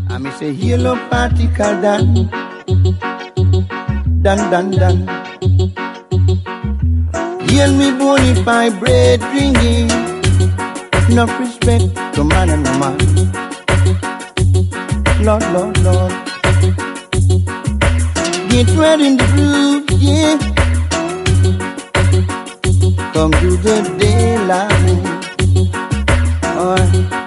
I me say hello party call Dan. Dan. Hear me bonify bread drinking. Enough respect to man and woman. Lord. Get ready in the groove, yeah. Come to the daylight. Alright.